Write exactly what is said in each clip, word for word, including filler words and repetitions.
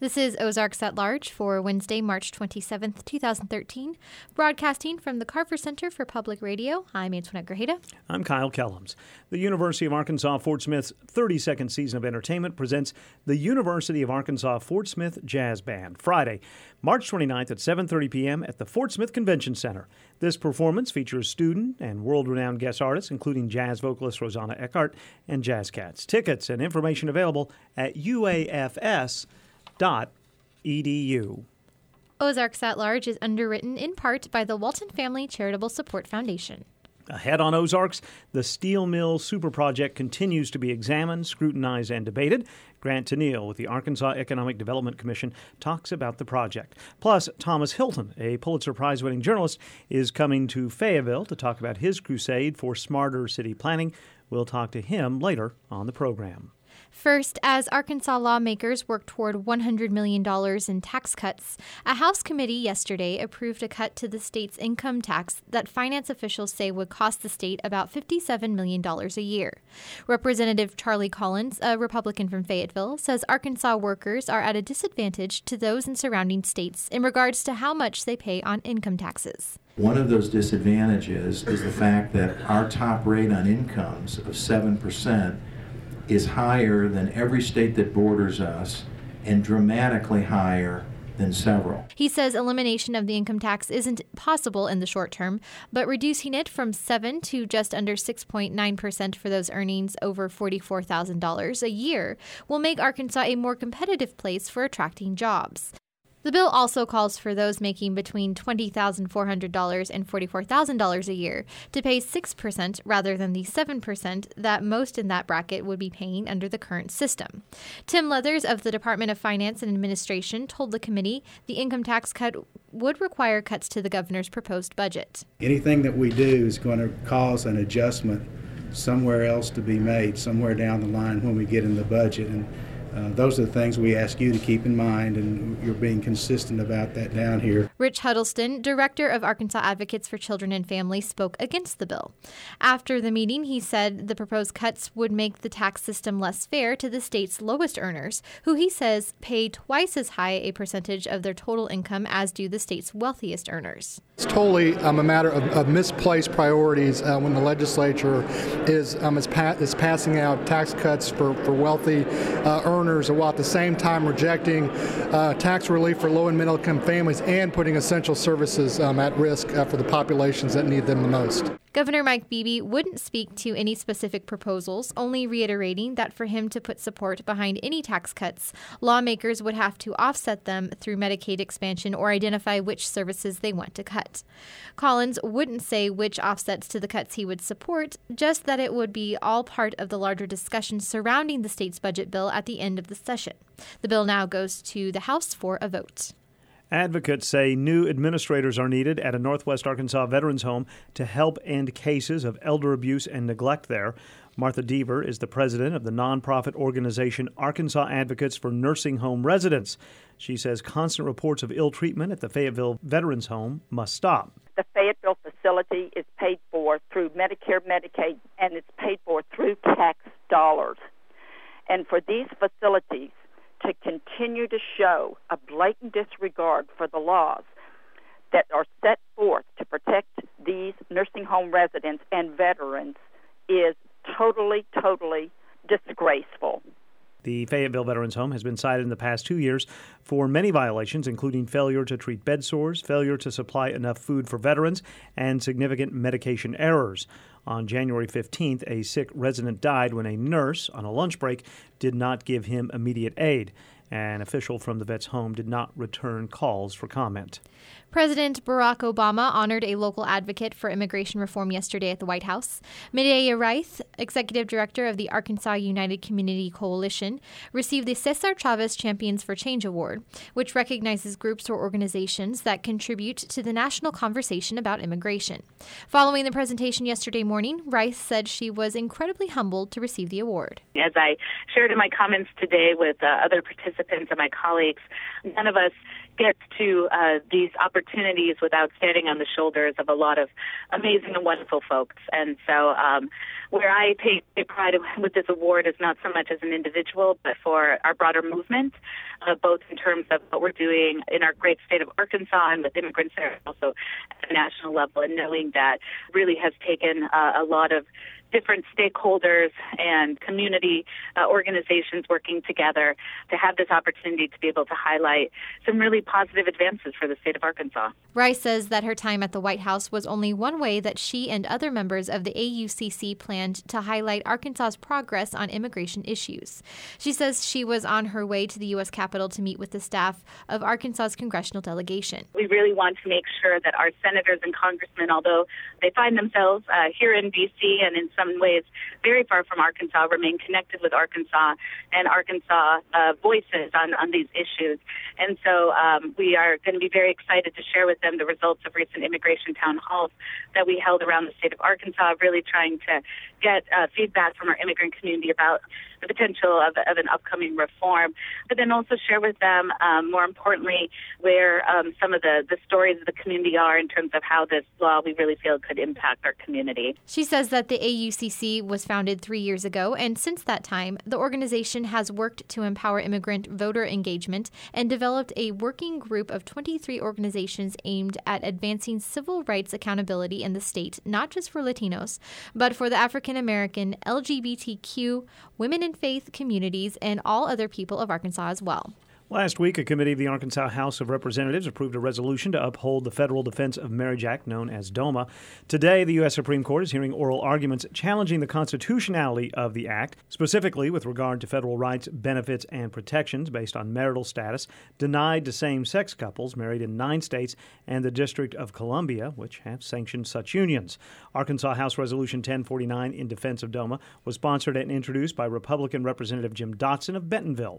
This is Ozarks at Large for Wednesday, March twenty-seventh, twenty thirteen. Broadcasting from the Carver Center for Public Radio, I'm Antoinette Grajeda. I'm Kyle Kellums. The University of Arkansas Fort Smith's thirty-second season of entertainment presents the University of Arkansas Fort Smith Jazz Band, Friday, March twenty-ninth at seven thirty p.m. at the Fort Smith Convention Center. This performance features student and world-renowned guest artists, including jazz vocalist Rosanna Eckhart and Jazz Cats. Tickets and information available at U A F S dot E D U. Ozarks at Large is underwritten in part by the Walton Family Charitable Support Foundation. Ahead on Ozarks, the Steel Mill Super Project continues to be examined, scrutinized, and debated. Grant Tennille with the Arkansas Economic Development Commission talks about the project. Plus, Thomas Hilton, a Pulitzer Prize-winning journalist, is coming to Fayetteville to talk about his crusade for smarter city planning. We'll talk to him later on the program. First, as Arkansas lawmakers work toward one hundred million dollars in tax cuts, a House committee yesterday approved a cut to the state's income tax that finance officials say would cost the state about fifty-seven million dollars a year. Representative Charlie Collins, a Republican from Fayetteville, says Arkansas workers are at a disadvantage to those in surrounding states in regards to how much they pay on income taxes. One of those disadvantages is the fact that our top rate on incomes of seven percent is higher than every state that borders us and dramatically higher than several. He says elimination of the income tax isn't possible in the short term, but reducing it from seven to just under six point nine percent for those earnings over forty-four thousand dollars a year will make Arkansas a more competitive place for attracting jobs. The bill also calls for those making between twenty thousand four hundred dollars and forty-four thousand dollars a year to pay six percent rather than the seven percent that most in that bracket would be paying under the current system. Tim Leathers of the Department of Finance and Administration told the committee the income tax cut would require cuts to the governor's proposed budget. Anything that we do is going to cause an adjustment somewhere else to be made, somewhere down the line when we get in the budget. And Uh, those are the things we ask you to keep in mind, and you're being consistent about that down here. Rich Huddleston, director of Arkansas Advocates for Children and Families, spoke against the bill. After the meeting, he said the proposed cuts would make the tax system less fair to the state's lowest earners, who he says pay twice as high a percentage of their total income as do the state's wealthiest earners. It's totally um, a matter of, of misplaced priorities uh, when the legislature is um, is, pa- is passing out tax cuts for, for wealthy uh, earners, while at the same time rejecting uh, tax relief for low and middle income families and putting essential services um, at risk uh, for the populations that need them the most. Governor Mike Beebe wouldn't speak to any specific proposals, only reiterating that for him to put support behind any tax cuts, lawmakers would have to offset them through Medicaid expansion or identify which services they want to cut. Collins wouldn't say which offsets to the cuts he would support, just that it would be all part of the larger discussion surrounding the state's budget bill at the end of the session. The bill now goes to the House for a vote. Advocates say new administrators are needed at a Northwest Arkansas veterans home to help end cases of elder abuse and neglect there. Martha Deaver is the president of the nonprofit organization Arkansas Advocates for Nursing Home Residents. She says constant reports of ill treatment at the Fayetteville Veterans Home must stop. The Fayetteville facility is paid for through Medicare, Medicaid, and it's paid for through tax dollars. And for these facilities to continue to show a blatant disregard for the laws that are set forth to protect these nursing home residents and veterans is totally, totally disgraceful. The Fayetteville Veterans Home has been cited in the past two years for many violations, including failure to treat bed sores, failure to supply enough food for veterans, and significant medication errors. On January fifteenth, a sick resident died when a nurse, on a lunch break, did not give him immediate aid. An official from the vet's home did not return calls for comment. President Barack Obama honored a local advocate for immigration reform yesterday at the White House. Medea Reith, executive director of the Arkansas United Community Coalition, received the Cesar Chavez Champions for Change Award, which recognizes groups or organizations that contribute to the national conversation about immigration. Following the presentation yesterday morning, Reith said she was incredibly humbled to receive the award. As I shared in my comments today with uh, other participants participants and my colleagues, none of us gets to uh, these opportunities without standing on the shoulders of a lot of amazing and wonderful folks. And so um, where I take, take pride with this award is not so much as an individual, but for our broader movement, uh, both in terms of what we're doing in our great state of Arkansas and with immigrants there, also at the national level, and knowing that really has taken uh, a lot of different stakeholders and community uh, organizations working together to have this opportunity to be able to highlight some really positive advances for the state of Arkansas. Rice says that her time at the White House was only one way that she and other members of the A U C C planned to highlight Arkansas's progress on immigration issues. She says she was on her way to the U S Capitol to meet with the staff of Arkansas's congressional delegation. We really want to make sure that our senators and congressmen, although they find themselves uh, here in D C and in some ways very far from Arkansas, remain connected with Arkansas and Arkansas uh, voices on, on these issues. And so um, we are going to be very excited to share with them the results of recent immigration town halls that we held around the state of Arkansas, really trying to get uh, feedback from our immigrant community about the potential of, of an upcoming reform, but then also share with them, um, more importantly, where um, some of the, the stories of the community are in terms of how this law we really feel could impact our community. She says that the A U C C was founded three years ago, and since that time, the organization has worked to empower immigrant voter engagement and developed a working group of twenty-three organizations aimed at advancing civil rights accountability in the state, not just for Latinos, but for the African American, L G B T Q, women in faith communities, and all other people of Arkansas as well. Last week, a committee of the Arkansas House of Representatives approved a resolution to uphold the Federal Defense of Marriage Act, known as DOMA. Today, the U S Supreme Court is hearing oral arguments challenging the constitutionality of the act, specifically with regard to federal rights, benefits, and protections based on marital status denied to same-sex couples married in nine states and the District of Columbia, which have sanctioned such unions. Arkansas House Resolution ten forty-nine in defense of DOMA was sponsored and introduced by Republican Representative Jim Dotson of Bentonville.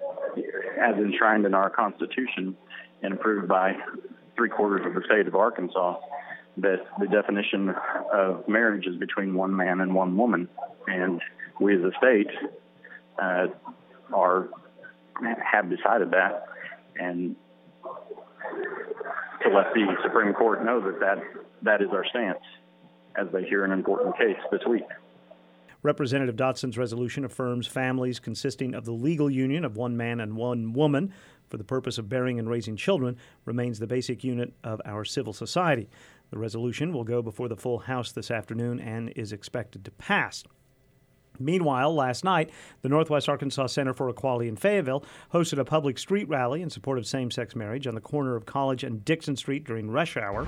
As enshrined in our Constitution and approved by three quarters of the state of Arkansas, that the definition of marriage is between one man and one woman. And we as a state uh, are have decided that, and to let the Supreme Court know that that, that is our stance as they hear an important case this week. Representative Dotson's resolution affirms families consisting of the legal union of one man and one woman for the purpose of bearing and raising children remains the basic unit of our civil society. The resolution will go before the full House this afternoon and is expected to pass. Meanwhile, last night, the Northwest Arkansas Center for Equality in Fayetteville hosted a public street rally in support of same-sex marriage on the corner of College and Dixon Street during rush hour.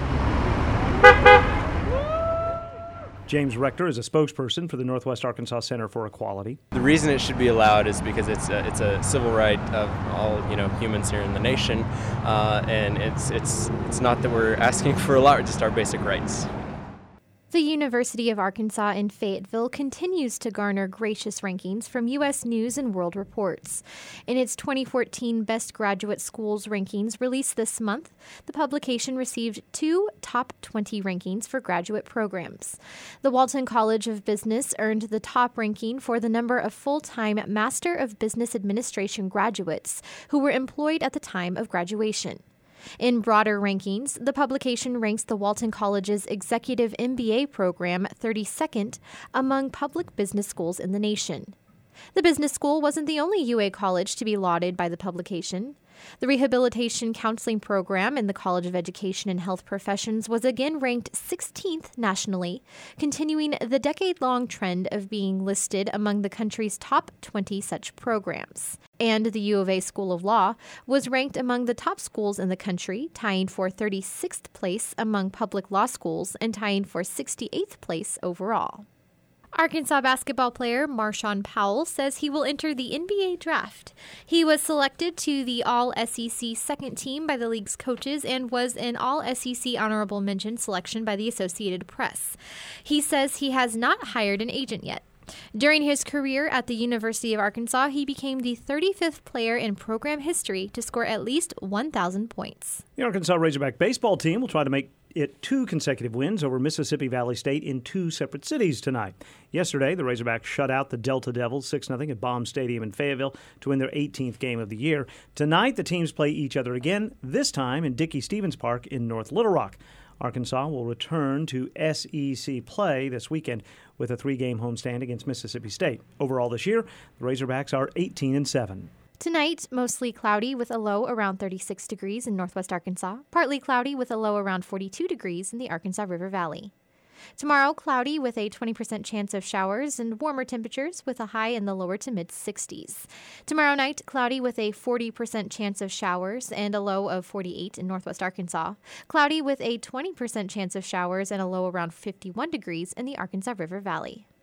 James Rector is a spokesperson for the Northwest Arkansas Center for Equality. The reason it should be allowed is because it's a, it's a civil right of all, you know, humans here in the nation, uh, and it's it's it's not that we're asking for a lot, just our basic rights. The University of Arkansas in Fayetteville continues to garner gracious rankings from U S News and World Reports. In its twenty fourteen Best Graduate Schools rankings released this month, the publication received two top twenty rankings for graduate programs. The Walton College of Business earned the top ranking for the number of full-time Master of Business Administration graduates who were employed at the time of graduation. In broader rankings, the publication ranks the Walton College's Executive M B A program thirty-second among public business schools in the nation. The business school wasn't the only U A college to be lauded by the publication. The Rehabilitation Counseling Program in the College of Education and Health Professions was again ranked sixteenth nationally, continuing the decade-long trend of being listed among the country's top twenty such programs. And the U of A School of Law was ranked among the top schools in the country, tying for thirty-sixth place among public law schools and tying for sixty-eighth place overall. Arkansas basketball player Marshawn Powell says he will enter the N B A draft. He was selected to the All-S E C second team by the league's coaches and was an All-S E C honorable mention selection by the Associated Press. He says he has not hired an agent yet. During his career at the University of Arkansas, he became the thirty-fifth player in program history to score at least one thousand points. The Arkansas Razorback baseball team will try to make it two consecutive wins over Mississippi Valley State in two separate cities tonight. Yesterday, the Razorbacks shut out the Delta Devils six nothing at Baum Stadium in Fayetteville to win their eighteenth game of the year. Tonight, the teams play each other again, this time in Dickey-Stevens Park in North Little Rock. Arkansas will return to S E C play this weekend with a three-game homestand against Mississippi State. Overall this year, the Razorbacks are eighteen and seven. Tonight, mostly cloudy with a low around thirty-six degrees in northwest Arkansas, partly cloudy with a low around forty-two degrees in the Arkansas River Valley. Tomorrow, cloudy with a twenty percent chance of showers and warmer temperatures with a high in the lower to mid-sixties. Tomorrow night, cloudy with a forty percent chance of showers and a low of forty-eight in northwest Arkansas. Cloudy with a twenty percent chance of showers and a low around fifty-one degrees in the Arkansas River Valley.